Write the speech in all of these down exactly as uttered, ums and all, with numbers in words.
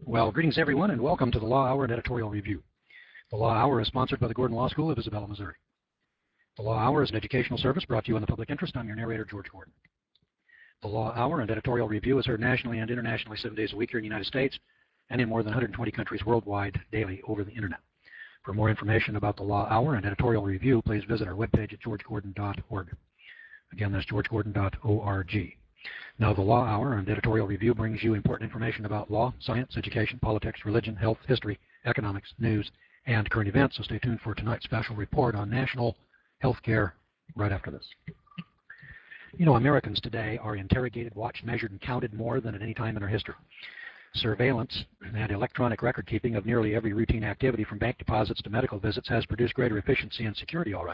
Well, greetings everyone, and welcome to the Law Hour and Editorial Review. The Law Hour is sponsored by the Gordon Law School of Isabella, Missouri. The Law Hour is an educational service brought to you in the public interest. I'm your narrator, George Gordon. The Law Hour and Editorial Review is heard nationally and internationally seven days a week here in the United States and in more than one hundred twenty countries worldwide daily over the internet. For more information about the Law Hour and Editorial Review, please visit our webpage at george gordon dot org. Again, that's george gordon dot org. Now, the Law Hour and Editorial Review brings you important information about law, science, education, politics, religion, health, history, economics, news, and current events. So stay tuned for tonight's special report on national health care right after this. You know, Americans today are interrogated, watched, measured, and counted more than at any time in our history. Surveillance and electronic record keeping of nearly every routine activity from bank deposits to medical visits has produced greater efficiency and security, all right.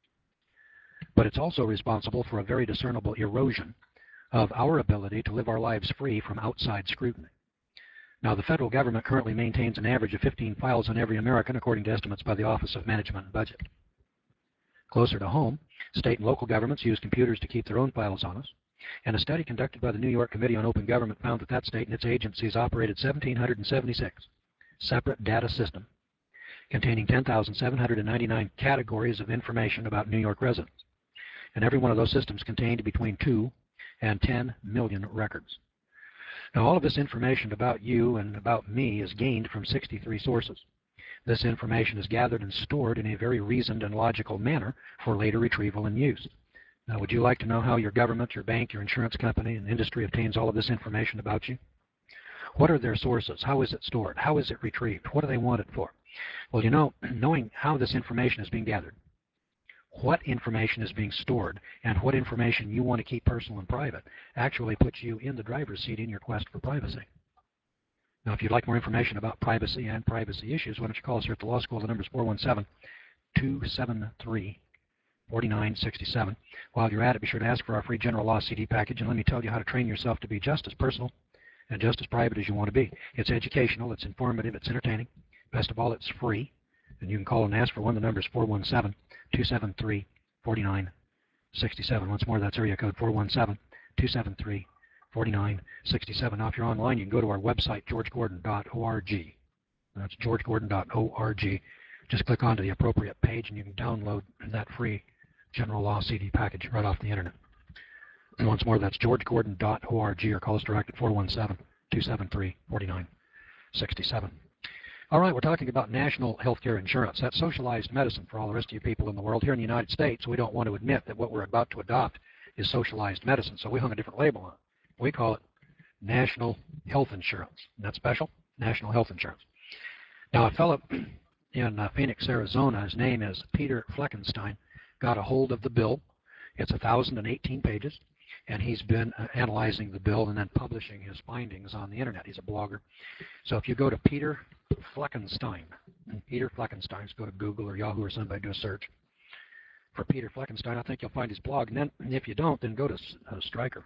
But it's also responsible for a very discernible erosion of our ability to live our lives free from outside scrutiny. Now, the federal government currently maintains an average of fifteen files on every American, according to estimates by the Office of Management and Budget. Closer to home, state and local governments use computers to keep their own files on us, and a study conducted by the New York Committee on Open Government found that that state and its agencies operated one thousand seven hundred seventy-six separate data systems containing ten thousand seven hundred ninety-nine categories of information about New York residents, and every one of those systems contained between two and ten million records. Now, all of this information about you and about me is gained from sixty-three sources. This information is gathered and stored in a very reasoned and logical manner for later retrieval and use. Now, would you like to know how your government, your bank, your insurance company, and industry obtains all of this information about you? What are their sources? How is it stored? How is it retrieved? What do they want it for? Well, you know, knowing how this information is being gathered, what information is being stored, and what information you want to keep personal and private actually puts you in the driver's seat in your quest for privacy. Now, if you'd like more information about privacy and privacy issues, why don't you call us here at the law school? The number is four one seven, two seven three, four nine six seven. While you're at it, be sure to ask for our free general law C D package, and let me tell you how to train yourself to be just as personal and just as private as you want to be. It's educational, it's informative, it's entertaining. Best of all, it's free, and you can call and ask for one. The number is four one seven, two seven three, four nine six seven. Once more, that's area code four one seven, two seven three, four nine six seven. Now, if you're online, you can go to our website, george gordon dot org. That's george gordon dot org. Just click onto the appropriate page, and you can download that free general law C D package right off the internet. And once more, that's george gordon dot org, or call us direct at four one seven, two seven three, four nine six seven. All right, we're talking about national health care insurance. That's socialized medicine for all the rest of you people in the world. Here in the United States, we don't want to admit that what we're about to adopt is socialized medicine, so we hung a different label on it. We call it national health insurance. Isn't that special? National health insurance. Now, a fellow in uh, Phoenix, Arizona, his name is Peter Fleckenstein, got a hold of the bill. It's one thousand eighteen pages, and he's been uh, analyzing the bill and then publishing his findings on the internet. He's a blogger. So if you go to Peter Fleckenstein, Peter Fleckenstein, just go to Google or Yahoo or somebody, do a search for Peter Fleckenstein. I think you'll find his blog. And then if you don't, then go to uh, Stryker.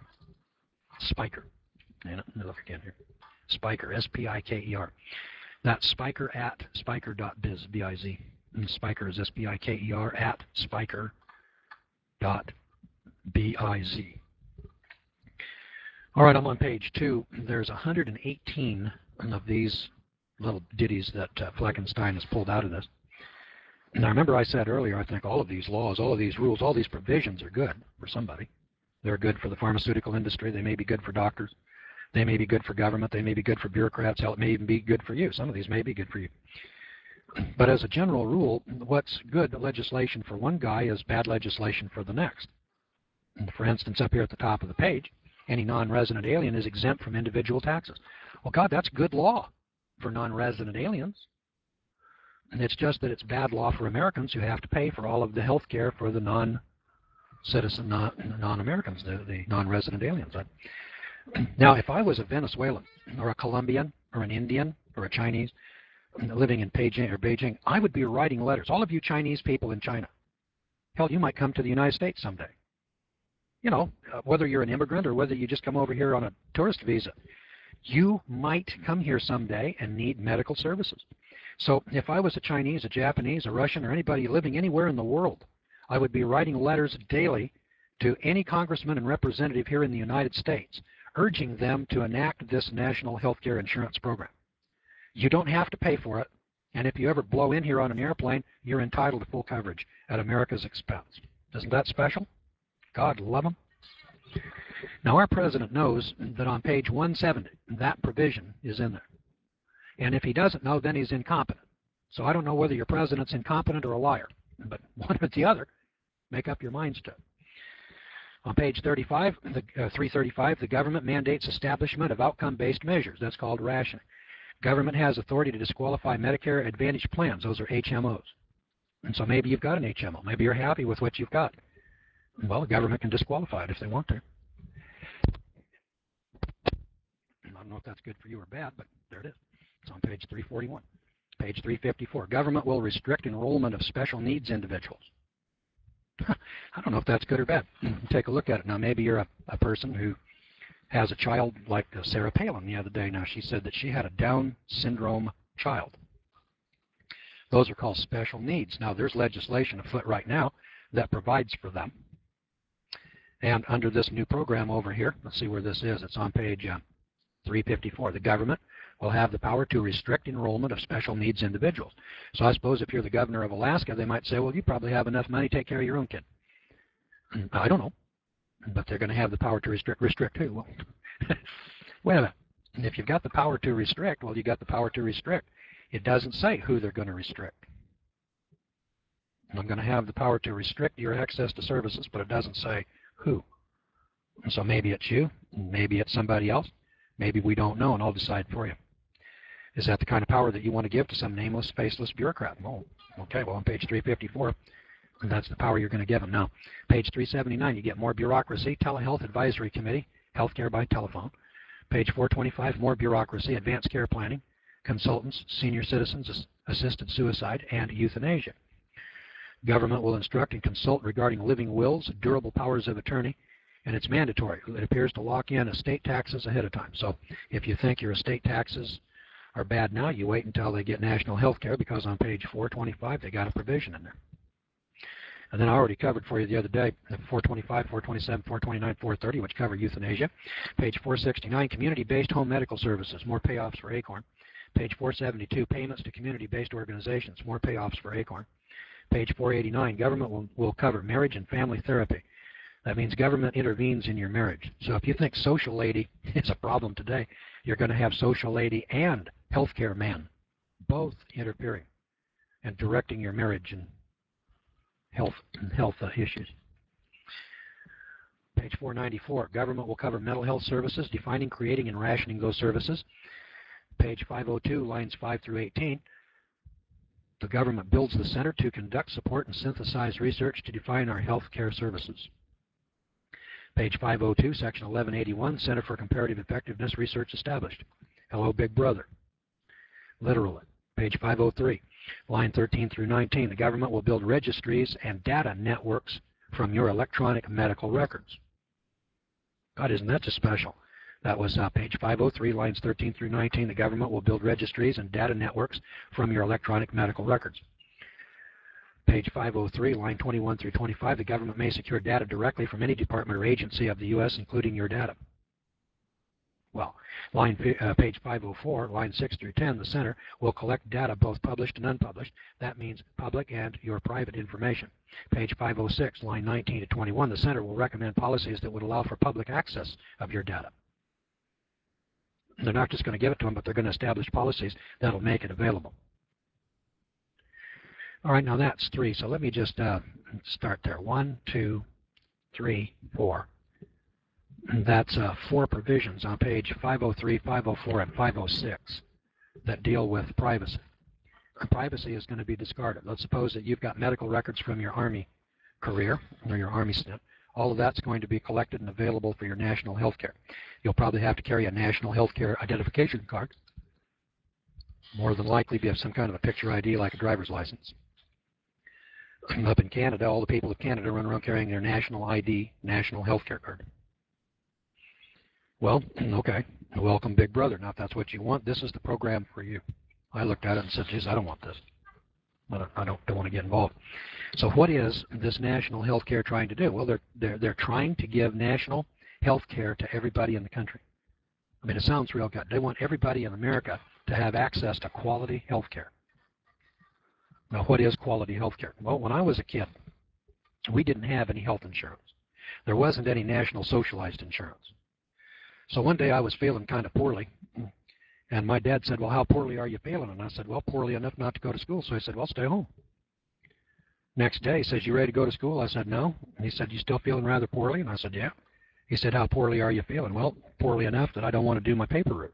Spiker. And look again here. Spiker, S P I K E R. That's Spiker at spiker dot biz, B I Z. And Spiker is S P I K E R at spiker dot B I Z. All right, I'm on page two. There's one hundred eighteen of these little ditties that uh, Fleckenstein has pulled out of this. Now, remember I said earlier, I think all of these laws, all of these rules, all these provisions are good for somebody. They're good for the pharmaceutical industry. They may be good for doctors. They may be good for government. They may be good for bureaucrats. Hell, it may even be good for you. Some of these may be good for you. But as a general rule, what's good legislation for one guy is bad legislation for the next. And for instance, up here at the top of the page, any non-resident alien is exempt from individual taxes. Well, God, that's good law for non-resident aliens. And it's just that it's bad law for Americans who have to pay for all of the health care for the non-citizen, non-Americans, the, the non-resident aliens. Now, if I was a Venezuelan or a Colombian or an Indian or a Chinese living in Beijing or Beijing, I would be writing letters. All of you Chinese people in China, hell, you might come to the United States someday. You know, uh, whether you're an immigrant or whether you just come over here on a tourist visa, you might come here someday and need medical services. So if I was a Chinese, a Japanese, a Russian, or anybody living anywhere in the world, I would be writing letters daily to any congressman and representative here in the United States, urging them to enact this national health care insurance program. You don't have to pay for it. And if you ever blow in here on an airplane, you're entitled to full coverage at America's expense. Isn't that special? God love them. Now, our president knows that on page one seventy, that provision is in there. And if he doesn't know, then he's incompetent. So I don't know whether your president's incompetent or a liar, but one or the other, make up your minds to. On page thirty-five, the, uh, three thirty-five, the government mandates establishment of outcome-based measures. That's called rationing. Government has authority to disqualify Medicare Advantage plans. Those are H M Os. And so maybe you've got an H M O. Maybe you're happy with what you've got. Well, the government can disqualify it if they want to. I don't know if that's good for you or bad, but there it is. It's on page three forty-one. Page three fifty-four. Government will restrict enrollment of special needs individuals. I don't know if that's good or bad. Take a look at it. Now, maybe you're a, a person who has a child like uh, Sarah Palin the other day. Now, she said that she had a Down syndrome child. Those are called special needs. Now, there's legislation afoot right now that provides for them. And under this new program over here, let's see where this is. It's on page uh, three fifty-four. The government will have the power to restrict enrollment of special needs individuals. So I suppose if you're the governor of Alaska, they might say, well, you probably have enough money to take care of your own kid. I don't know. But they're going to have the power to restrict. Restrict who? Well, wait a minute. If you've got the power to restrict, well, you got the power to restrict. It doesn't say who they're going to restrict. I'm going to have the power to restrict your access to services, but it doesn't say who. So maybe it's you, maybe it's somebody else, maybe we don't know, and I'll decide for you. Is that the kind of power that you want to give to some nameless, faceless bureaucrat? Well, okay, well, on page three fifty-four, that's the power you're going to give them. Now, page three seventy-nine, you get more bureaucracy, telehealth advisory committee, healthcare by telephone. Page four twenty-five, more bureaucracy, advanced care planning, consultants, senior citizens, assisted suicide, and euthanasia. Government will instruct and consult regarding living wills, durable powers of attorney, and it's mandatory. It appears to lock in estate taxes ahead of time. So if you think your estate taxes are bad now, you wait until they get national health care, because on page four twenty-five, they got a provision in there. And then I already covered for you the other day, four twenty-five, four twenty-seven, four twenty-nine, four thirty, which cover euthanasia. Page four sixty-nine, community-based home medical services, more payoffs for ACORN. Page four seventy-two, payments to community-based organizations, more payoffs for ACORN. Page four eighty-nine, government will, will cover marriage and family therapy. That means government intervenes in your marriage. So if you think social lady is a problem today, you're going to have social lady and healthcare man both interfering and directing your marriage and health and health uh, issues. Page four ninety-four, government will cover mental health services, defining, creating, and rationing those services. Page five oh two, lines five through eighteen, the government builds the center to conduct, support, and synthesize research to define our health care services. Page five oh two, section eleven eighty-one, Center for Comparative Effectiveness Research established. Hello, Big Brother. Literally. Page five oh three, line thirteen through nineteen, the government will build registries and data networks from your electronic medical records. God, isn't that just special? That was uh, page five oh three, lines thirteen through nineteen, the government will build registries and data networks from your electronic medical records. Page five oh three, line twenty-one through twenty-five, the government may secure data directly from any department or agency of the U S, including your data. Well, line, uh, page five oh four, line six through ten, the center will collect data both published and unpublished. That means public and your private information. Page five oh six, line nineteen to twenty-one, the center will recommend policies that would allow for public access of your data. They're not just going to give it to them, but they're going to establish policies that will make it available. All right, now that's three. So let me just uh, start there. One, two, three, four. And that's uh, four provisions on page five oh three, five oh four, and five oh six that deal with privacy. And privacy is going to be discarded. Let's suppose that you've got medical records from your Army career or your Army stint. All of that's going to be collected and available for your national health care. You'll probably have to carry a national health care identification card. More than likely, you have some kind of a picture I D like a driver's license. Up in Canada, all the people of Canada run around carrying their national I D, national health care card. Well, okay, welcome, Big Brother. Now, if that's what you want, this is the program for you. I looked at it and said, geez, I don't want this. I don't, I don't, don't want to get involved. So what is this national health care trying to do? Well, they're, they're, they're trying to give national health care to everybody in the country. I mean, it sounds real good. They want everybody in America to have access to quality health care. Now, what is quality health care? Well, when I was a kid, we didn't have any health insurance. There wasn't any national socialized insurance. So one day I was feeling kind of poorly, and my dad said, well, how poorly are you feeling? And I said, well, poorly enough not to go to school. So he said, well, stay home. Next day, he says, you ready to go to school? I said, no. And he said, you still feeling rather poorly? And I said, yeah. He said, how poorly are you feeling? Well, poorly enough that I don't want to do my paper route.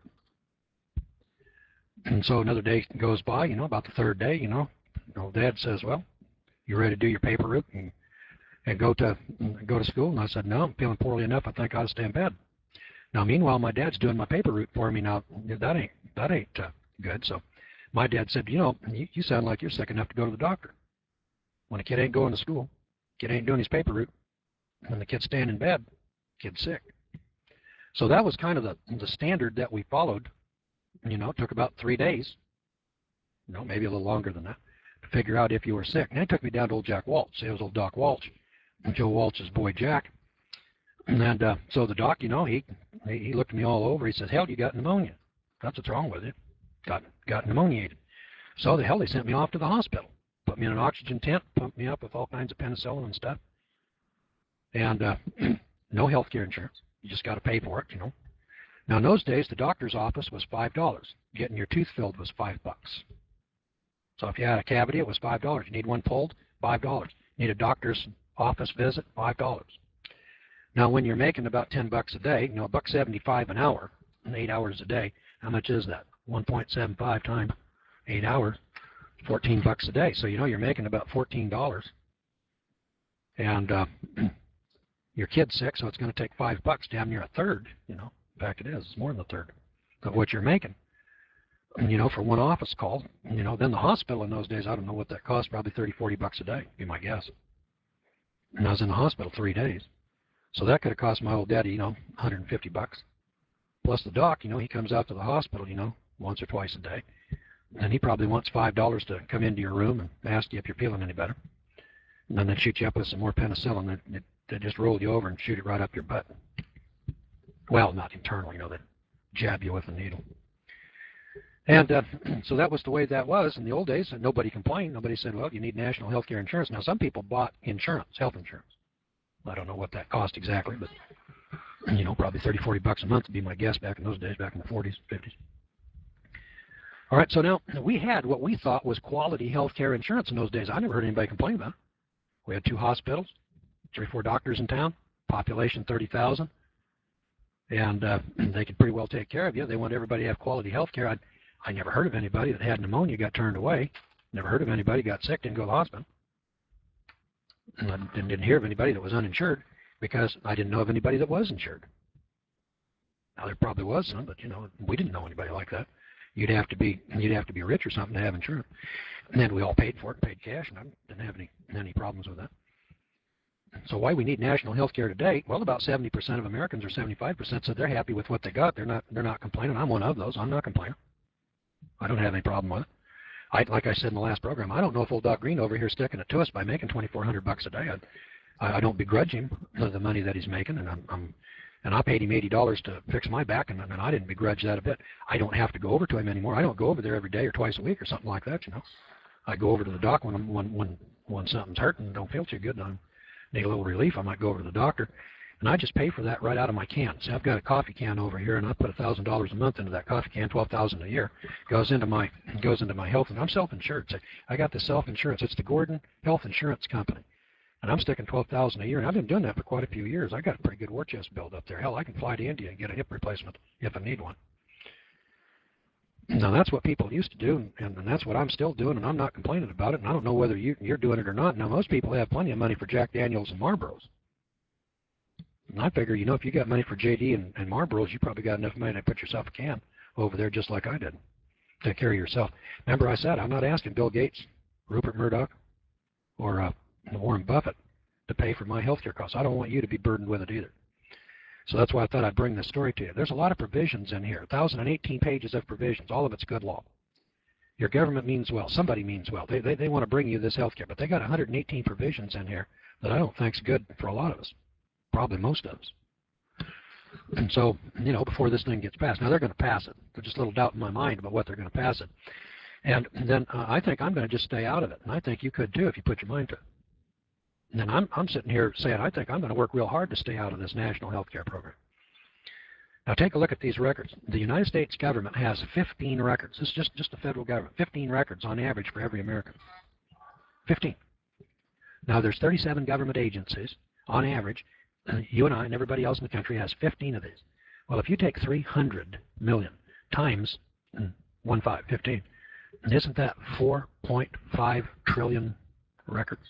And so another day goes by, you know, about the third day, you know, you know Dad says, well, you ready to do your paper route and, and go to go to school? And I said, no, I'm feeling poorly enough. I think I ought to stay in bed. Now, meanwhile, my dad's doing my paper route for me. Now, that ain't, that ain't uh, good. So my dad said, you know, you, you sound like you're sick enough to go to the doctor. When a kid ain't going to school, kid ain't doing his paper route, when the kid's staying in bed, kid's sick. So that was kind of the, the standard that we followed. You know, it took about three days, you know, maybe a little longer than that, to figure out if you were sick. And it took me down to old Jack Walsh. It was old Doc Walsh, Joe Walsh's boy Jack. And uh, so the doc, you know, he he looked me all over. He says, hell, you got pneumonia. That's what's wrong with you. Got, got pneumoniated. So the hell, they sent me off to the hospital. Put me in an oxygen tent, pumped me up with all kinds of penicillin and stuff. And uh, no health care insurance. You just got to pay for it, you know. Now, in those days, the doctor's office was five dollars. Getting your tooth filled was five bucks. So if you had a cavity, it was five dollars. You need one pulled, five dollars. You need a doctor's office visit, five dollars. Now, when you're making about ten bucks a day, you know, a buck seventy-five an hour, and eight hours a day, how much is that? one point seven five times eight hours, fourteen bucks a day. So, you know, you're making about fourteen dollars. And uh, your kid's sick, so it's going to take five bucks, damn near a third, you know. In fact, it is. It's more than a third of what you're making, you know, for one office call. You know, then the hospital in those days, I don't know what that cost, probably thirty, forty bucks a day, be my guess. And I was in the hospital three days. So that could have cost my old daddy, you know, one hundred fifty bucks. Plus the doc, you know, he comes out to the hospital, you know, once or twice a day. And he probably wants five dollars to come into your room and ask you if you're feeling any better. And then they shoot you up with some more penicillin. They, they just roll you over and shoot it right up your butt. Well, not internally, you know, they jab you with a needle. And uh, so that was the way that was in the old days, and nobody complained. Nobody said, well, you need national health care insurance. Now, some people bought insurance, health insurance. I don't know what that cost exactly, but, you know, probably thirty, forty bucks a month would be my guess back in those days, back in the forties, fifties. All right, so now we had what we thought was quality health care insurance in those days. I never heard anybody complain about it. We had two hospitals, three, four doctors in town, population thirty thousand. And uh, they could pretty well take care of you. They want everybody to have quality health care. I, I never heard of anybody that had pneumonia, got turned away. Never heard of anybody got sick, didn't go to the hospital. And I didn't, didn't hear of anybody that was uninsured because I didn't know of anybody that was insured. Now, there probably was some, but, you know, we didn't know anybody like that. You'd have to be you'd have to be rich or something to have insurance. And then we all paid for it, paid cash, and I didn't have any, any problems with that. So why we need national health care today? Well, about seventy percent of Americans, or seventy-five percent, said they're happy with what they got. They're not they're not complaining. I'm one of those. I'm not complaining. I don't have any problem with it. I, like I said in the last program, I don't know if old Doc Green over here is sticking it to us by making twenty-four hundred bucks a day. I, I don't begrudge him the money that he's making, and I'm, I'm and I paid him eighty dollars to fix my back, and, and I didn't begrudge that a bit. I don't have to go over to him anymore. I don't go over there every day or twice a week or something like that, you know. I go over to the doc when I'm, when when when something's hurting and don't feel too good, and I need a little relief. I might go over to the doctor, and I just pay for that right out of my can. See, I've got a coffee can over here, and I put a thousand dollars a month into that coffee can, twelve thousand a year. Goes into my goes into my health, and I'm self-insured. So I got this self-insurance. It's the Gordon Health Insurance Company, and I'm sticking twelve thousand a year, and I've been doing that for quite a few years. I got a pretty good war chest build up there. Hell, I can fly to India and get a hip replacement if I need one. Now, that's what people used to do, and, and that's what I'm still doing, and I'm not complaining about it, and I don't know whether you, you're doing it or not. Now, most people have plenty of money for Jack Daniels and Marlboros. And I figure, you know, if you got money for J D and, and Marlboros, you probably got enough money to put yourself a can over there just like I did. Take care of yourself. Remember I said, I'm not asking Bill Gates, Rupert Murdoch, or uh, Warren Buffett to pay for my health care costs. I don't want you to be burdened with it either. So that's why I thought I'd bring this story to you. There's a lot of provisions in here, one thousand eighteen pages of provisions. All of it's good law. Your government means well. Somebody means well. They, they, they want to bring you this health care, but they got one hundred eighteen provisions in here that I don't think's good for a lot of us, probably most of us. And so, you know, before this thing gets passed. Now, they're going to pass it. There's just a little doubt in my mind about what they're going to pass it. And then uh, I think I'm going to just stay out of it. And I think you could too if you put your mind to it. And then I'm, I'm sitting here saying I think I'm going to work real hard to stay out of this national health care program. Now, take a look at these records. The United States government has fifteen records. This is just, just the federal government. fifteen records on average for every American. fifteen. Now, there's thirty-seven government agencies on average. Uh, you and I and everybody else in the country has fifteen of these. Well, if you take three hundred million times one five, fifteen, isn't that four point five trillion records?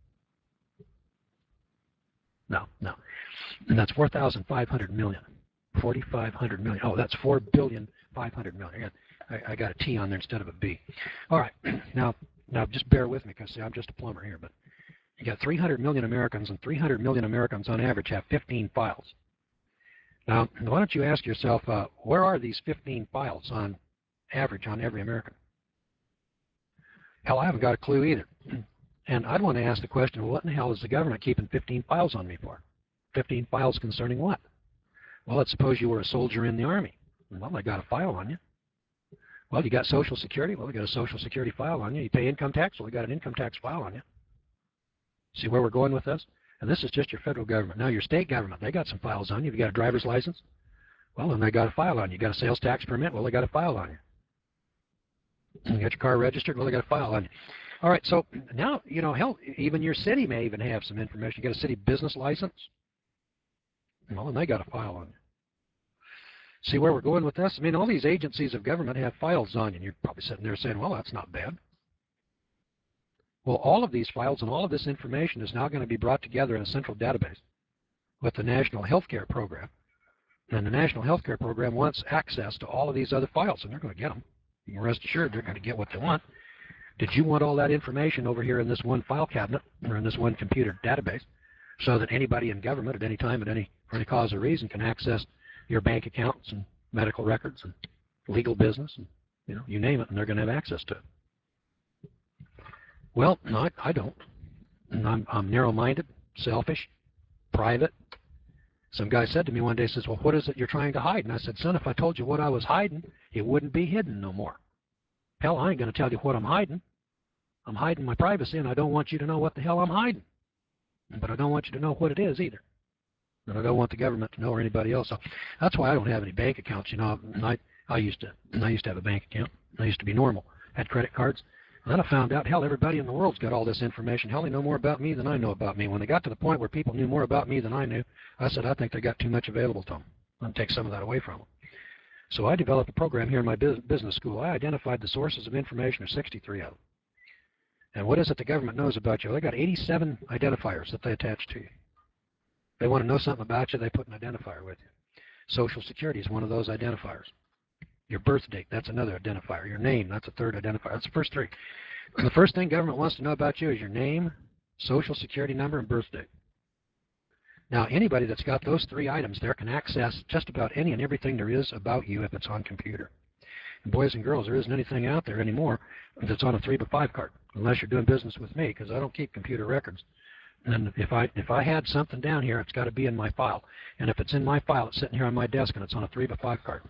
No, no. And that's four thousand five hundred million. forty-five hundred million. Oh, that's four billion five hundred million. I, I got a T on there instead of a B. All right. Now, now just bear with me because see, I'm just a plumber here. But you got three hundred million Americans, and three hundred million Americans on average have fifteen files. Now, why don't you ask yourself, uh, where are these fifteen files on average on every American? Hell, I haven't got a clue either. And I'd want to ask the question, well, what in the hell is the government keeping fifteen files on me for? fifteen files concerning what? Well, let's suppose you were a soldier in the Army. Well, I got a file on you. Well, you got Social Security. Well, we got a Social Security file on you. You pay income tax. Well, we got an income tax file on you. See where we're going with this? And this is just your federal government. Now, your state government, they got some files on you. You got a driver's license? Well, then they got a file on you. You got a sales tax permit? Well, they got a file on you. You got your car registered? Well, they got a file on you. All right, so now, you know, hell, even your city may even have some information. You got a city business license? Well, and they got a file on you. See where we're going with this? I mean, all these agencies of government have files on you, and you're probably sitting there saying, well, that's not bad. Well, all of these files and all of this information is now going to be brought together in a central database with the National Healthcare Program. And the National Healthcare Program wants access to all of these other files, and they're going to get them. You can rest assured they're going to get what they want. Did you want all that information over here in this one file cabinet or in this one computer database so that anybody in government at any time, at any, for any cause or reason, can access your bank accounts and medical records and legal business and, you know, you name it, and they're going to have access to it? Well, no, I, I don't. And I'm, I'm narrow-minded, selfish, private. Some guy said to me one day, says, well, what is it you're trying to hide? And I said, son, if I told you what I was hiding, it wouldn't be hidden no more. Hell, I ain't going to tell you what I'm hiding. I'm hiding my privacy, and I don't want you to know what the hell I'm hiding. But I don't want you to know what it is either. And I don't want the government to know or anybody else. So that's why I don't have any bank accounts. You know, and I, I used to I used to have a bank account. I used to be normal. Had credit cards. And then I found out, hell, everybody in the world's got all this information. Hell, they know more about me than I know about me. When they got to the point where people knew more about me than I knew, I said, I think they got too much available to them. I'm going to take some of that away from them. So I developed a program here in my business school. I identified the sources of information, or sixty-three of them. And what is it the government knows about you? They got eighty-seven identifiers that they attach to you. They want to know something about you, they put an identifier with you. Social Security is one of those identifiers. Your birth date, that's another identifier. Your name, that's a third identifier. That's the first three. And the first thing government wants to know about you is your name, Social Security number, and birth date. Now, anybody that's got those three items there can access just about any and everything there is about you if it's on computer. And boys and girls, there isn't anything out there anymore that's on a three by five card, unless you're doing business with me, because I don't keep computer records. And if I if I had something down here, it's got to be in my file. And if it's in my file, it's sitting here on my desk, and it's on a three by five card.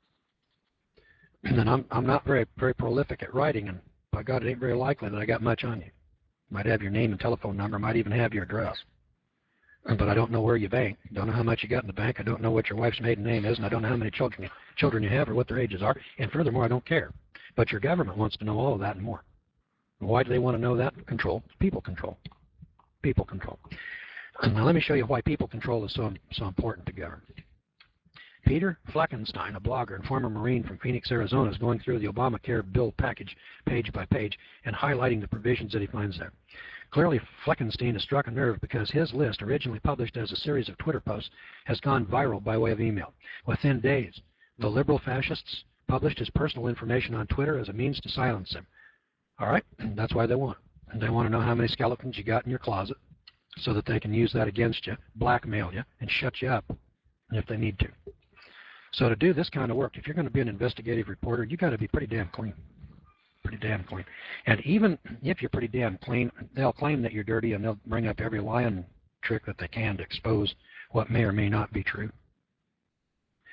And then I'm I'm not very very prolific at writing, and by God, it ain't very likely that I got much on you. Might have your name and telephone number, might even have your address. But I don't know where you bank. Don't know how much you got in the bank. I don't know what your wife's maiden name is, and I don't know how many children you, children you have or what their ages are. And furthermore, I don't care. But your government wants to know all of that and more. Why do they want to know that? Control. People control. People control. Now let me show you why people control is so, so important to government. Peter Fleckenstein, a blogger and former Marine from Phoenix, Arizona, is going through the Obamacare bill package page by page and highlighting the provisions that he finds there. Clearly, Fleckenstein has struck a nerve because his list, originally published as a series of Twitter posts, has gone viral by way of email. Within days, the liberal fascists published his personal information on Twitter as a means to silence him. All right, that's why they want it. They want to know how many skeletons you got in your closet so that they can use that against you, blackmail you, and shut you up if they need to. So to do this kind of work, if you're going to be an investigative reporter, you've got to be pretty damn clean. Pretty damn clean. And even if you're pretty damn clean, they'll claim that you're dirty, and they'll bring up every lying trick that they can to expose what may or may not be true.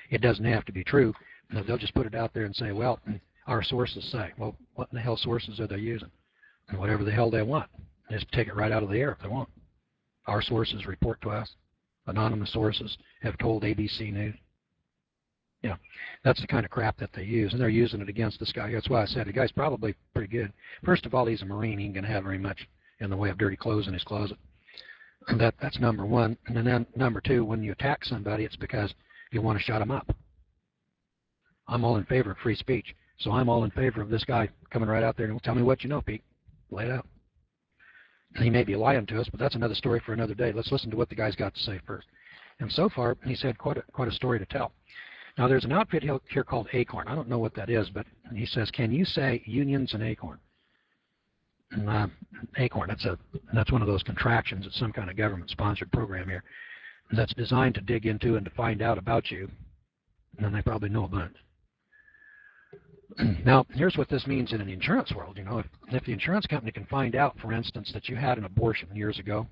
It doesn't have to be true. They'll just put it out there and say, well, our sources say. Well, what in the hell sources are they using? And whatever the hell they want. Just take it right out of the air if they want. Our sources report to us. Anonymous sources have told A B C News. Yeah, that's the kind of crap that they use, and they're using it against this guy. That's why I said the guy's probably pretty good. First of all, he's a Marine. He ain't going to have very much in the way of dirty clothes in his closet. And that, that's number one. And then number two, when you attack somebody, it's because you want to shut them up. I'm all in favor of free speech, so I'm all in favor of this guy coming right out there and tell me what you know, Pete. Lay it out. He may be lying to us, but that's another story for another day. Let's listen to what the guy's got to say first. And so far, he's had quite a, quite a story to tell. Now, there's an outfit here called Acorn. I don't know what that is, but he says, can you say unions and Acorn? And, uh, Acorn, that's, a, that's one of those contractions. It's some kind of government-sponsored program here that's designed to dig into and to find out about you, and then they probably know a bunch. Now, here's what this means in an insurance world. You know, if, if the insurance company can find out, for instance, that you had an abortion years ago,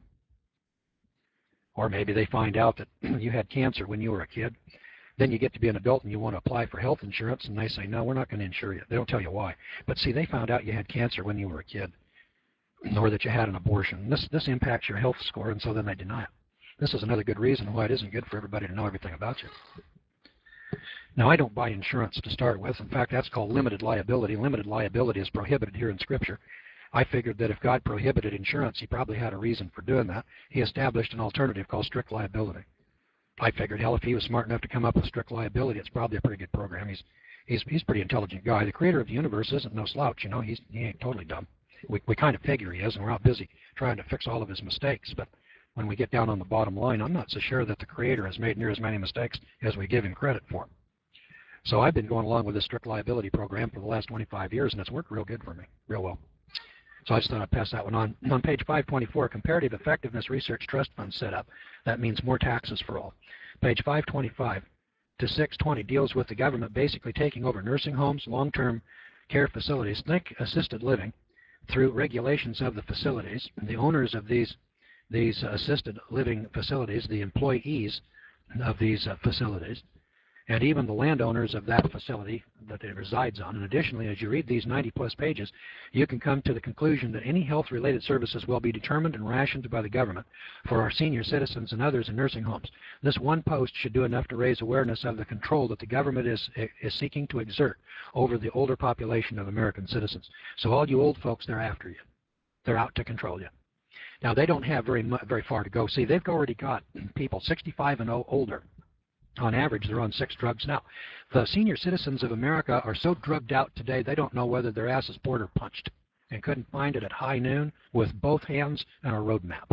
or maybe they find out that you had cancer when you were a kid, then you get to be an adult and you want to apply for health insurance, and they say, no, we're not going to insure you. They don't tell you why. But see, they found out you had cancer when you were a kid, or that you had an abortion. This, this impacts your health score, and so then they deny it. This is another good reason why it isn't good for everybody to know everything about you. Now, I don't buy insurance to start with. In fact, that's called limited liability. Limited liability is prohibited here in Scripture. I figured that if God prohibited insurance, he probably had a reason for doing that. He established an alternative called strict liability. I figured, hell, if he was smart enough to come up with strict liability, it's probably a pretty good program. He's he's he's a pretty intelligent guy. The creator of the universe isn't no slouch, you know. He's he ain't totally dumb. We we kind of figure he is, and we're out busy trying to fix all of his mistakes. But when we get down on the bottom line, I'm not so sure that the creator has made near as many mistakes as we give him credit for. So I've been going along with this strict liability program for the last twenty-five years, and it's worked real good for me, real well. So I just thought I'd pass that one on. On page five twenty-four, Comparative Effectiveness Research Trust Fund Setup. That means more taxes for all. Page five twenty-five to six twenty deals with the government basically taking over nursing homes, long-term care facilities, think assisted living, through regulations of the facilities. The owners of these, these assisted living facilities, the employees of these uh, facilities, and even the landowners of that facility that it resides on. And additionally, as you read these ninety plus pages, you can come to the conclusion that any health-related services will be determined and rationed by the government for our senior citizens and others in nursing homes. This one post should do enough to raise awareness of the control that the government is, is seeking to exert over the older population of American citizens. So all you old folks, they're after you. They're out to control you. Now, they don't have very, very far to go. See, they've already got people sixty-five and older. On average, they're on six drugs now. The senior citizens of America are so drugged out today, they don't know whether their ass is poured or punched, and couldn't find it at high noon with both hands and a road map.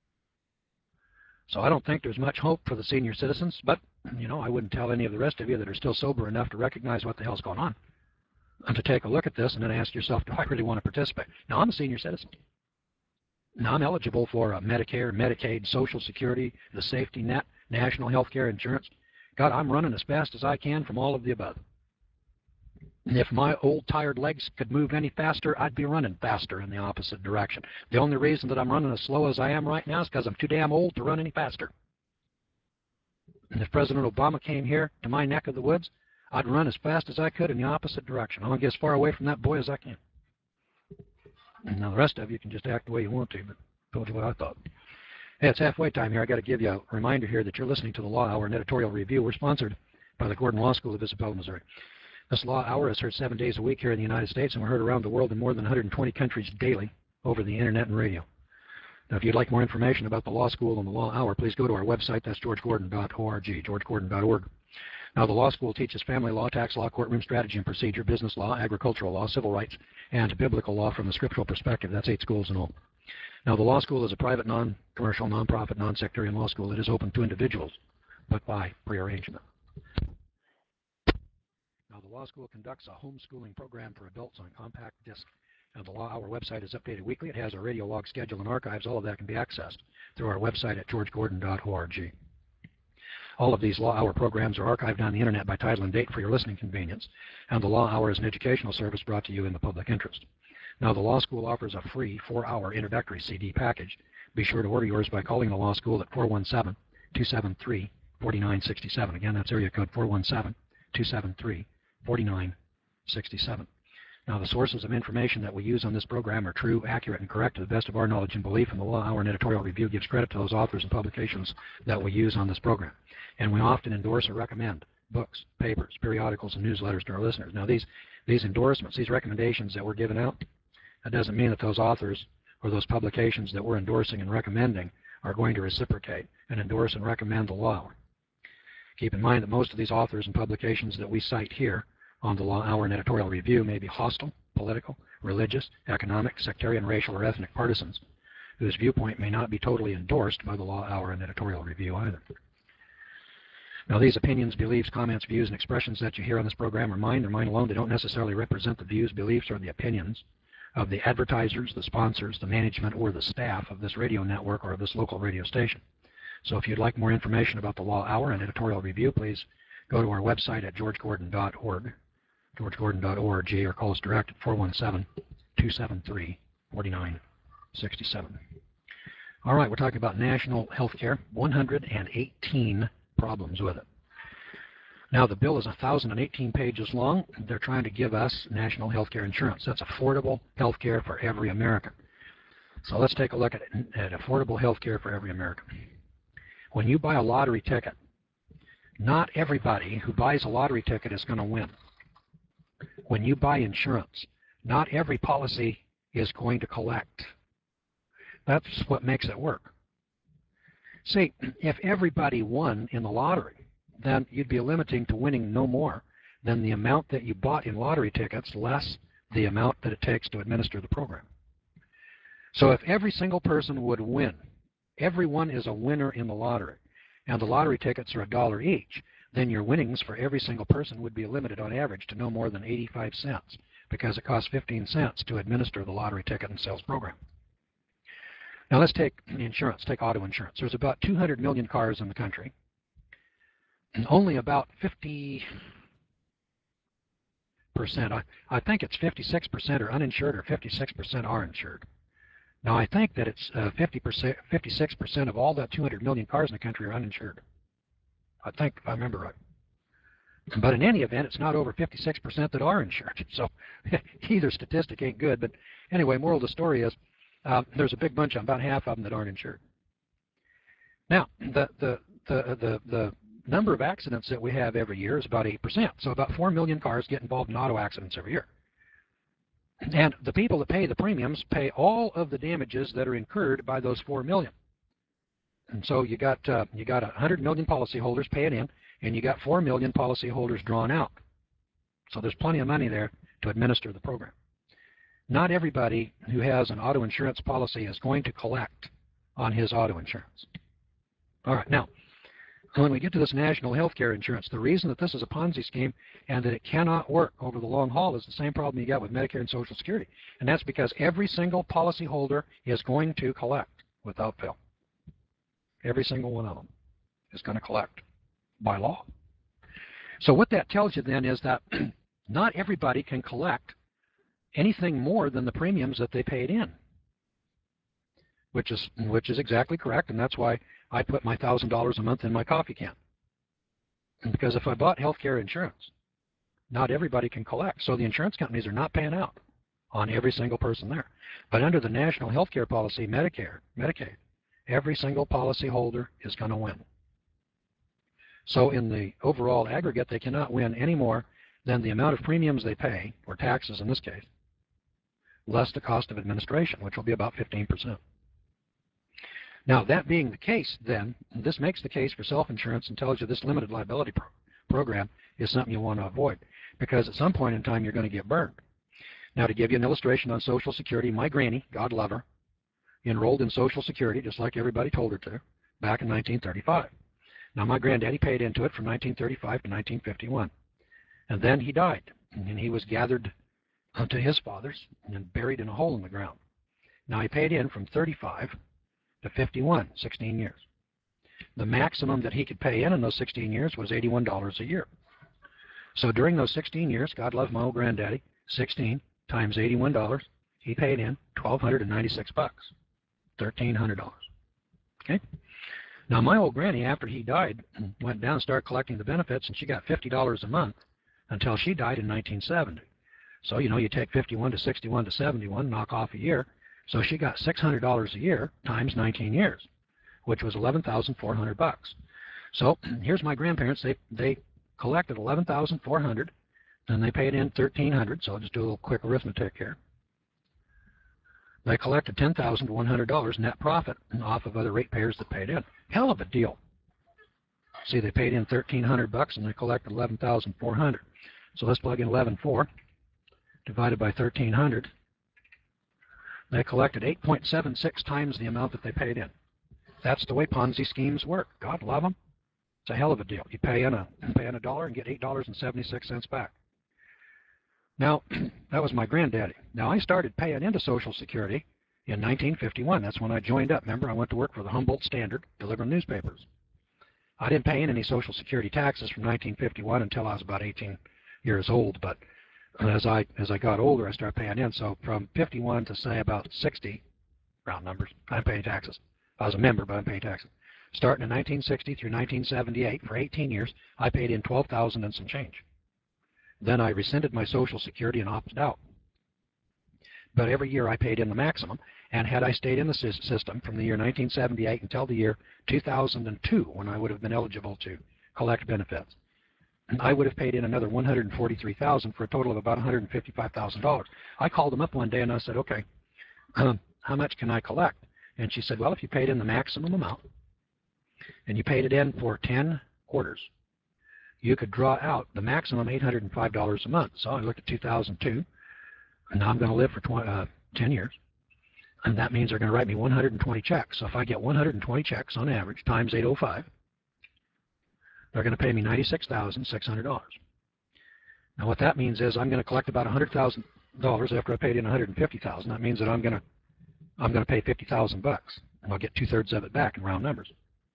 So I don't think there's much hope for the senior citizens, but, you know, I wouldn't tell any of the rest of you that are still sober enough to recognize what the hell's going on and to take a look at this and then ask yourself, do I really want to participate? Now, I'm a senior citizen. Now, I'm eligible for uh, Medicare, Medicaid, Social Security, the safety net, national health care insurance. God, I'm running as fast as I can from all of the above. And if my old tired legs could move any faster, I'd be running faster in the opposite direction. The only reason that I'm running as slow as I am right now is because I'm too damn old to run any faster. And if President Obama came here to my neck of the woods, I'd run as fast as I could in the opposite direction. I want to get as far away from that boy as I can. And now the rest of you can just act the way you want to, but told you what I thought. Hey, it's halfway time here. I got to give you a reminder here that you're listening to the Law Hour and Editorial Review. We're sponsored by the Gordon Law School of Isabella, Missouri. This Law Hour is heard seven days a week here in the United States, and we're heard around the world in more than one hundred twenty countries daily over the internet and radio. Now, if you'd like more information about the Law School and the Law Hour, please go to our website. That's george gordon dot org, george gordon dot org. Now, the Law School teaches family law, tax law, courtroom strategy and procedure, business law, agricultural law, civil rights, and biblical law from the scriptural perspective. That's eight schools in all. Now, the law school is a private, non-commercial, non-profit, non-sectarian law school that is open to individuals, but by prearrangement. Now, the law school conducts a homeschooling program for adults on compact disc. Now, the Law Hour website is updated weekly. It has a radio log schedule and archives. All of that can be accessed through our website at george gordon dot org. All of these Law Hour programs are archived on the internet by title and date for your listening convenience, and the Law Hour is an educational service brought to you in the public interest. Now, the Law School offers a free four-hour introductory C D package. Be sure to order yours by calling the Law School at four one seven, two seven three, four nine six seven. Again, that's area code four one seven, two seven three, four nine six seven. Now, the sources of information that we use on this program are true, accurate, and correct to the best of our knowledge and belief, and the Law Hour and Editorial Review gives credit to those authors and publications that we use on this program. And we often endorse or recommend books, papers, periodicals, and newsletters to our listeners. Now, these, these endorsements, these recommendations that we're giving out, that doesn't mean that those authors or those publications that we're endorsing and recommending are going to reciprocate and endorse and recommend the Law Hour. Keep in mind that most of these authors and publications that we cite here on the Law Hour and Editorial Review may be hostile, political, religious, economic, sectarian, racial, or ethnic partisans, whose viewpoint may not be totally endorsed by the Law Hour and Editorial Review either. Now, these opinions, beliefs, comments, views, and expressions that you hear on this program are mine. They're mine alone. They don't necessarily represent the views, beliefs, or the opinions of the advertisers, the sponsors, the management, or the staff of this radio network or of this local radio station. So if you'd like more information about the Law Hour and Editorial Review, please go to our website at george gordon dot org. george gordon dot org, or call us direct at four one seven, two seven three, four nine six seven. All right, we're talking about national health care, one hundred eighteen problems with it. Now, the bill is one thousand eighteen pages long. They're trying to give us national health care insurance. That's affordable health care for every American. So let's take a look at, it, at affordable health care for every American. When you buy a lottery ticket, not everybody who buys a lottery ticket is going to win. When you buy insurance, not every policy is going to collect. That's what makes it work. See, if everybody won in the lottery, then you'd be limiting to winning no more than the amount that you bought in lottery tickets less the amount that it takes to administer the program. So if every single person would win, everyone is a winner in the lottery, and the lottery tickets are a dollar each, then your winnings for every single person would be limited on average to no more than eighty-five cents, because it costs fifteen cents to administer the lottery ticket and sales program. Now let's take insurance, take auto insurance. There's about two hundred million cars in the country, and only about fifty percent, I, I think it's fifty-six percent are uninsured or fifty-six percent are insured. Now I think that it's uh, fifty percent, fifty-six percent of all the two hundred million cars in the country are uninsured. I think, if I remember right. But in any event, it's not over fifty-six percent that are insured. So either statistic ain't good. But anyway, moral of the story is uh, there's a big bunch, about half of them that aren't insured. Now, the, the, the, the, the number of accidents that we have every year is about eight percent. So about four million cars get involved in auto accidents every year. And the people that pay the premiums pay all of the damages that are incurred by those four million. And so you got uh, you got one hundred million policyholders paying in, and you got four million policyholders drawn out. So there's plenty of money there to administer the program. Not everybody who has an auto insurance policy is going to collect on his auto insurance. All right, now, when we get to this national health care insurance, the reason that this is a Ponzi scheme and that it cannot work over the long haul is the same problem you got with Medicare and Social Security. And that's because every single policyholder is going to collect without fail. Every single one of them is going to collect by law. So what that tells you then is that not everybody can collect anything more than the premiums that they paid in, which is which is exactly correct, and that's why I put my one thousand dollars a month in my coffee can. Because if I bought health care insurance, not everybody can collect. So the insurance companies are not paying out on every single person there. But under the national health care policy, Medicare, Medicaid, every single policyholder is going to win. So in the overall aggregate, they cannot win any more than the amount of premiums they pay, or taxes in this case, less the cost of administration, which will be about fifteen percent. Now, that being the case, then, this makes the case for self-insurance and tells you this limited liability pro program is something you want to avoid, because at some point in time, you're going to get burned. Now, to give you an illustration on Social Security, my granny, God love her, enrolled in Social Security, just like everybody told her to, back in nineteen thirty-five. Now, my granddaddy paid into it from nineteen thirty-five to nineteen fifty-one. And then he died, and he was gathered to his fathers and buried in a hole in the ground. Now, he paid in from thirty-five to fifty-one, sixteen years. The maximum that he could pay in in those sixteen years was eighty-one dollars a year. So during those sixteen years, God love my old granddaddy, sixteen times eighty-one dollars, he paid in one thousand two hundred ninety-six bucks. thirteen hundred dollars. Okay? Now, my old granny, after he died, went down and started collecting the benefits, and she got fifty dollars a month until she died in nineteen seventy. So, you know, you take fifty-one to sixty-one to seventy-one, knock off a year. So she got six hundred dollars a year times nineteen years, which was eleven thousand four hundred bucks. So here's my grandparents. They, they collected eleven thousand four hundred, and they paid in thirteen hundred. So I'll just do a little quick arithmetic here. They collected ten thousand one hundred dollars net profit off of other ratepayers that paid in. Hell of a deal. See, they paid in thirteen hundred bucks and they collected eleven thousand four hundred. So let's plug in eleven four divided by thirteen hundred. They collected eight point seven six times the amount that they paid in. That's the way Ponzi schemes work. God love them. It's a hell of a deal. You pay in a pay in a dollar and get eight dollars and seventy-six cents back. Now, that was my granddaddy. Now, I started paying into Social Security in nineteen fifty-one. That's when I joined up. Remember, I went to work for the Humboldt Standard, delivering newspapers. I didn't pay in any Social Security taxes from nineteen fifty-one until I was about eighteen years old. But as I as I got older, I started paying in. So from fifty-one to, say, about sixty, round numbers, I'm paying taxes. I was a member, but I'm paying taxes. Starting in nineteen sixty through nineteen seventy-eight, for eighteen years, I paid in twelve thousand dollars and some change. Then I rescinded my Social Security and opted out. But every year I paid in the maximum, and had I stayed in the system from the year nineteen seventy-eight until the year two thousand two, when I would have been eligible to collect benefits, I would have paid in another one hundred forty-three thousand dollars for a total of about one hundred fifty-five thousand dollars. I called them up one day and I said, okay, um, how much can I collect? And she said, well, if you paid in the maximum amount and you paid it in for ten quarters, you could draw out the maximum eight hundred five dollars a month. So I looked at two thousand two, and now I'm going to live for twenty, uh, ten years. And that means they're going to write me one hundred twenty checks. So if I get one hundred twenty checks on average times eight oh five, they're going to pay me ninety-six thousand six hundred dollars. Now what that means is I'm going to collect about one hundred thousand dollars after I paid in one hundred fifty thousand dollars. That means that I'm going to I'm going to pay fifty thousand bucks, and I'll get two-thirds of it back in round numbers.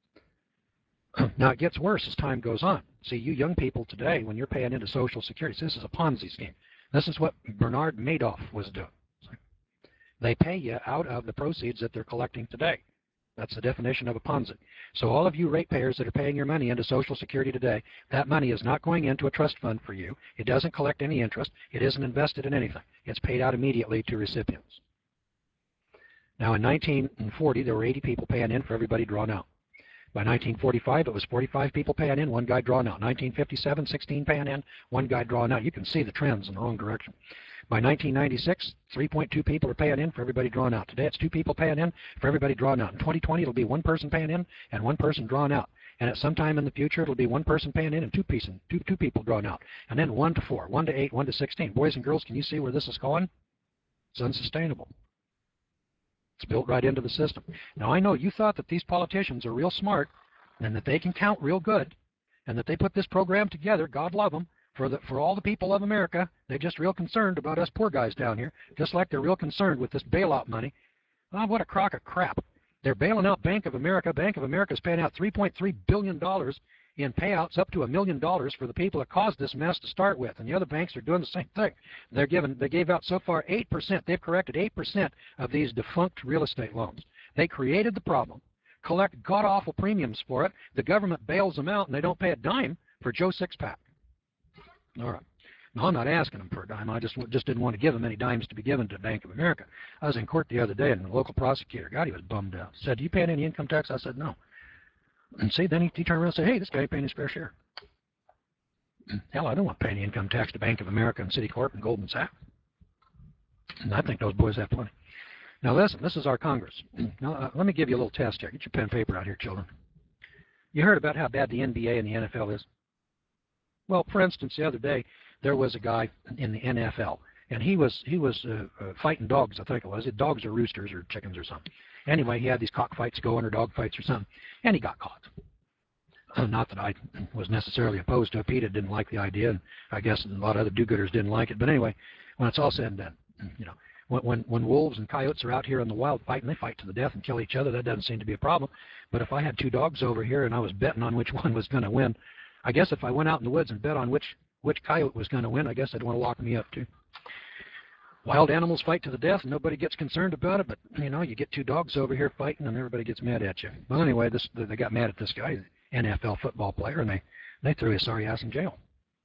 Now it gets worse as time goes on. See, you young people today, when you're paying into Social Security, this is a Ponzi scheme. This is what Bernard Madoff was doing. They pay you out of the proceeds that they're collecting today. That's the definition of a Ponzi. So all of you ratepayers that are paying your money into Social Security today, that money is not going into a trust fund for you. It doesn't collect any interest. It isn't invested in anything. It's paid out immediately to recipients. Now in nineteen forty, there were eighty people paying in for everybody drawn out. By nineteen forty-five, it was forty-five people paying in, one guy drawn out. nineteen fifty-seven, sixteen paying in, one guy drawn out. You can see the trends in the wrong direction. By nineteen ninety-six, three point two people are paying in for everybody drawn out. Today, it's two people paying in for everybody drawn out. In twenty twenty, it'll be one person paying in and one person drawn out. And at some time in the future, it'll be one person paying in and two, piece, two, two people drawn out. And then one to four, one to eight, one to sixteen. Boys and girls, can you see where this is going? It's unsustainable. It's built right into the system. Now, I know you thought that these politicians are real smart and that they can count real good and that they put this program together, God love them, for, the, for all the people of America. They're just real concerned about us poor guys down here, just like they're real concerned with this bailout money. Oh, what a crock of crap. They're bailing out Bank of America. Bank of America is paying out three point three billion dollars in payouts, up to a million dollars for the people that caused this mess to start with. And the other banks are doing the same thing. They're given, they gave out so far eight percent. They've corrected eight percent of these defunct real estate loans. They created the problem, collect god-awful premiums for it. The government bails them out, and they don't pay a dime for Joe Sixpack. All right. No, I'm not asking them for a dime. I just just didn't want to give them any dimes to be given to Bank of America. I was in court the other day, and the local prosecutor, God, he was bummed out. Said, do you pay any income tax? I said, no. And see, then he, he turned around and said, hey, this guy ain't paying his fair share. Hell, I don't want to pay any income tax to Bank of America and Citicorp and Goldman Sachs. And I think those boys have plenty. Now listen, this is our Congress. Now, uh, let me give you a little test here. Get your pen and paper out here, children. You heard about how bad the N B A and the N F L is? Well, for instance, the other day, there was a guy in the N F L, and he was he was uh, uh, fighting dogs, I think it was. Dogs or roosters or chickens or something. Anyway, he had these cockfights going or dog fights or something, and he got caught. Uh, not that I was necessarily opposed to it. Peter didn't like the idea, and I guess a lot of other do-gooders didn't like it. But anyway, when it's all said and done, you know, when, when, when wolves and coyotes are out here in the wild fighting, they fight to the death and kill each other. That doesn't seem to be a problem. But if I had two dogs over here and I was betting on which one was going to win, I guess if I went out in the woods and bet on which, which coyote was going to win, I guess they'd want to lock me up too. Wild animals fight to the death, and nobody gets concerned about it. But you know, you get two dogs over here fighting, and everybody gets mad at you. Well, anyway, this they got mad at this guy, N F L football player, and they they threw his sorry ass in jail.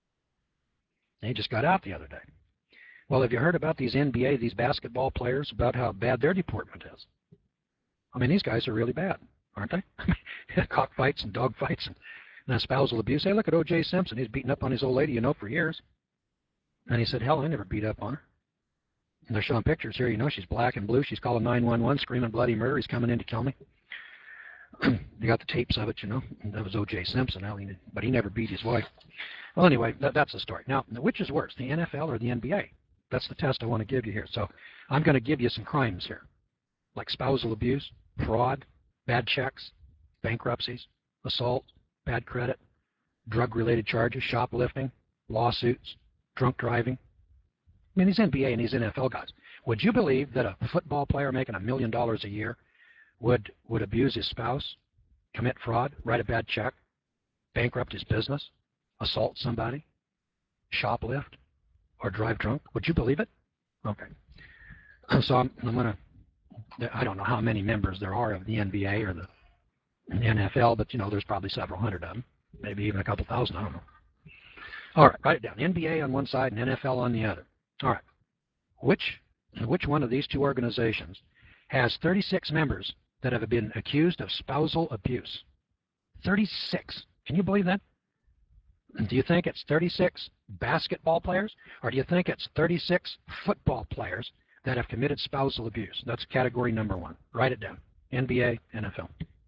He just got out the other day. Well, have you heard about these N B A, these basketball players, about how bad their deportment is? I mean, these guys are really bad, aren't they? Cockfights and dog fights and, and spousal abuse. Hey, look at O J Simpson. He's beating up on his old lady, you know, for years. And he said, hell, I never beat up on her. And they're showing pictures here. You know, she's black and blue. She's calling nine one one, screaming bloody murder. He's coming in to kill me. You got the tapes of it, you know. That was O J Simpson, but he never beat his wife. Well, anyway, that, that's the story. Now, which is worse, the N F L or the N B A? That's the test I want to give you here. So I'm going to give you some crimes here, like spousal abuse, fraud, bad checks, bankruptcies, assault, bad credit, drug-related charges, shoplifting, lawsuits, drunk driving. I mean, these N B A and these N F L guys, would you believe that a football player making a million dollars a year would, would abuse his spouse, commit fraud, write a bad check, bankrupt his business, assault somebody, shoplift, or drive drunk? Would you believe it? Okay. So I'm, I'm going to, I don't know how many members there are of the N B A or the N F L, but, you know, there's probably several hundred of them, maybe even a couple thousand, I don't know. All right, write it down. N B A on one side and N F L on the other. All right. Which, which one of these two organizations has thirty-six members that have been accused of spousal abuse? thirty-six. Can you believe that? Do you think it's thirty-six basketball players, or do you think it's thirty-six football players that have committed spousal abuse? That's category number one. Write it down. N B A, N F L.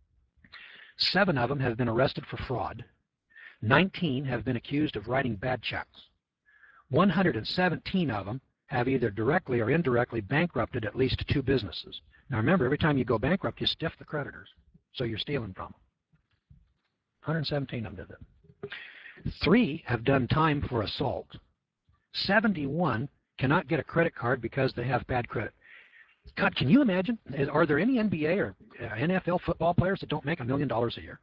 Seven of them have been arrested for fraud. nineteen have been accused of writing bad checks. one hundred seventeen of them have either directly or indirectly bankrupted at least two businesses. Now remember, every time you go bankrupt, you stiff the creditors, so you're stealing from them. one hundred seventeen of them did that. Three have done time for assault. seventy-one cannot get a credit card because they have bad credit. God, can you imagine? Are there any N B A or N F L football players that don't make a million dollars a year?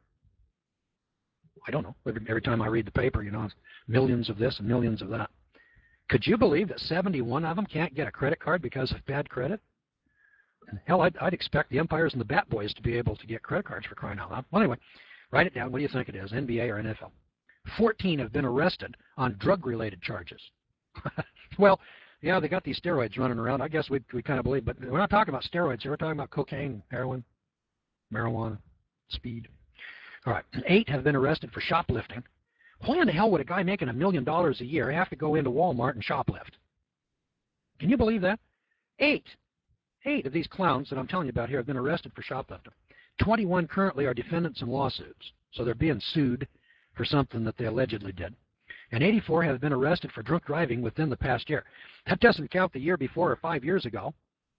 I don't know. Every, every time I read the paper, you know, it's millions of this and millions of that. Could you believe that seventy-one of them can't get a credit card because of bad credit? Hell, I'd, I'd expect the umpires and the bat boys to be able to get credit cards for crying out loud. Well, anyway, write it down. What do you think it is, N B A or N F L? fourteen have been arrested on drug-related charges. Well, yeah, they got these steroids running around. I guess we we kind of believe, but we're not talking about steroids here. We're talking about cocaine, heroin, marijuana, speed. All right, eight have been arrested for shoplifting. Why in the hell would a guy making a million dollars a year have to go into Walmart and shoplift? Can you believe that? Eight. Eight of these clowns that I'm telling you about here have been arrested for shoplifting. twenty-one currently are defendants in lawsuits, so they're being sued for something that they allegedly did. And eighty-four have been arrested for drunk driving within the past year. That doesn't count the year before or five years ago,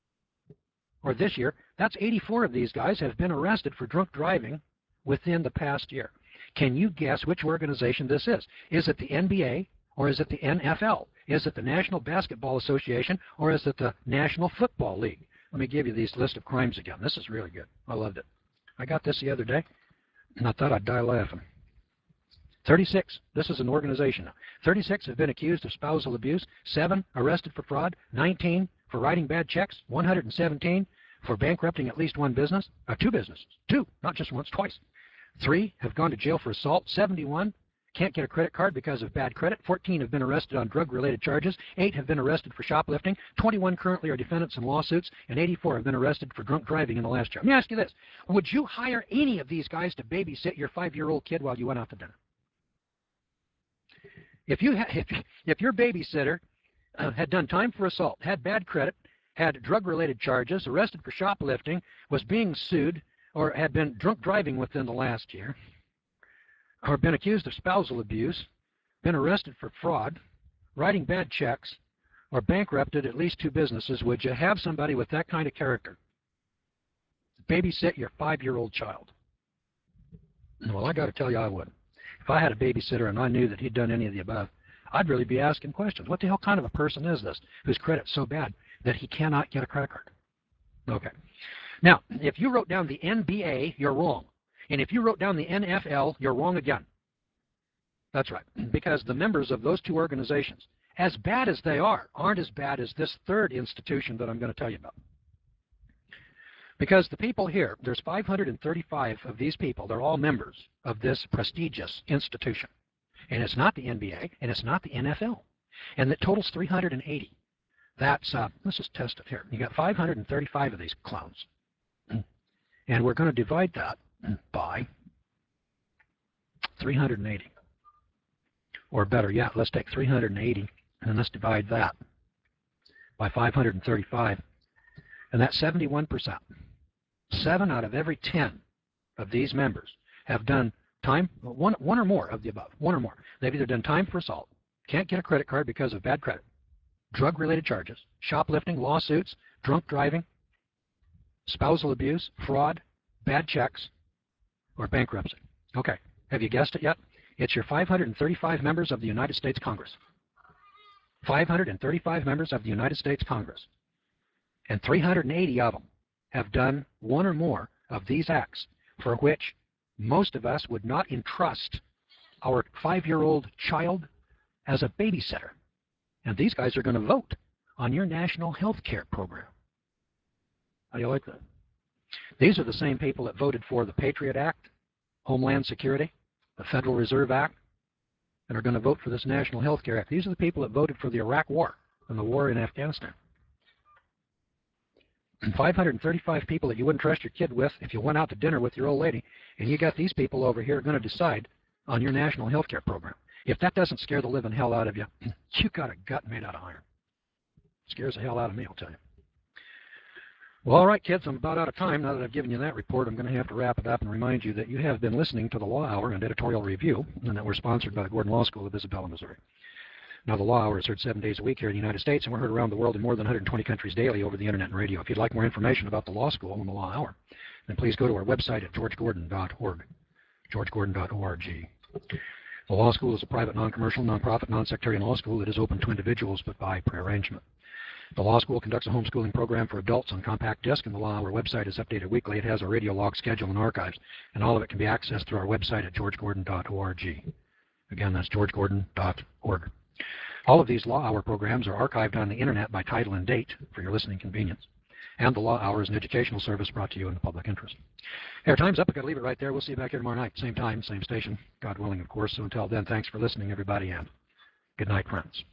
or this year. That's eighty-four of these guys have been arrested for drunk driving within the past year. Can you guess which organization this is? Is it the N B A or is it the N F L? Is it the National Basketball Association or is it the National Football League? Let me give you these list of crimes again. This is really good. I loved it. I got this the other day, and I thought I'd die laughing. thirty-six. This is an organization now. thirty-six have been accused of spousal abuse. seven arrested for fraud. nineteen for writing bad checks. one hundred seventeen for bankrupting at least one business. Uh, two businesses. Two. Not just once, twice. Three have gone to jail for assault. seventy-one can't get a credit card because of bad credit. fourteen have been arrested on drug-related charges. eight have been arrested for shoplifting. twenty-one currently are defendants in lawsuits. And eighty-four have been arrested for drunk driving in the last year. Let me ask you this. Would you hire any of these guys to babysit your five-year-old kid while you went out to dinner? If you ha if, if your babysitter uh, had done time for assault, had bad credit, had drug-related charges, arrested for shoplifting, was being sued, or had been drunk driving within the last year, or been accused of spousal abuse, been arrested for fraud, writing bad checks, or bankrupted at least two businesses, would you have somebody with that kind of character babysit your five-year-old child? Well, I got to tell you, I would. If I had a babysitter and I knew that he'd done any of the above, I'd really be asking questions. What the hell kind of a person is this whose credit's so bad that he cannot get a credit card? Okay. Now, if you wrote down the N B A, you're wrong. And if you wrote down the N F L, you're wrong again. That's right. Because the members of those two organizations as bad as they are, aren't as bad as this third institution that I'm going to tell you about. Because the people here, there's five hundred thirty-five of these people, they're all members of this prestigious institution. And it's not the N B A, and it's not the N F L. And it totals three hundred eighty. That's, uh, let's just test it here. You got five hundred thirty-five of these clowns. And we're going to divide that by three hundred eighty. Or better yet, let's take three hundred eighty and let's divide that by five hundred thirty-five. And that's seventy-one percent. Seven out of every ten of these members have done time, one, one or more of the above, one or more. They've either done time for assault, can't get a credit card because of bad credit, drug-related charges, shoplifting, lawsuits, drunk driving, spousal abuse, fraud, bad checks, or bankruptcy. Okay, have you guessed it yet? It's your five hundred thirty-five members of the United States Congress. five hundred thirty-five members of the United States Congress. And three hundred eighty of them have done one or more of these acts for which most of us would not entrust our five-year-old child as a babysitter. And these guys are going to vote on your national health care program. How do you like that? These are the same people that voted for the Patriot Act, Homeland Security, the Federal Reserve Act, and are going to vote for this National Health Care Act. These are the people that voted for the Iraq War and the war in Afghanistan. five hundred thirty-five people that you wouldn't trust your kid with if you went out to dinner with your old lady, and you got these people over here going to decide on your national health care program. If that doesn't scare the living hell out of you, you got a gut made out of iron. It scares the hell out of me, I'll tell you. Well, all right, kids, I'm about out of time. Now that I've given you that report, I'm going to have to wrap it up and remind you that you have been listening to the Law Hour and Editorial Review, and that we're sponsored by the Gordon Law School of Isabella, Missouri. Now, the Law Hour is heard seven days a week here in the United States, and we're heard around the world in more than one hundred twenty countries daily over the Internet and radio. If you'd like more information about the Law School and the Law Hour, then please go to our website at george gordon dot org, george gordon dot org. The Law School is a private, non-commercial, non-profit, non-sectarian law school that is open to individuals but by prearrangement. The Law School conducts a homeschooling program for adults on compact disc, and the Law Hour website is updated weekly. It has a radio log schedule and archives, and all of it can be accessed through our website at george gordon dot org. Again, that's george gordon dot org. All of these Law Hour programs are archived on the Internet by title and date for your listening convenience. And the Law Hour is an educational service brought to you in the public interest. Hey, our time's up. I've got to leave it right there. We'll see you back here tomorrow night. Same time, same station. God willing, of course. So until then, thanks for listening, everybody, and good night, friends.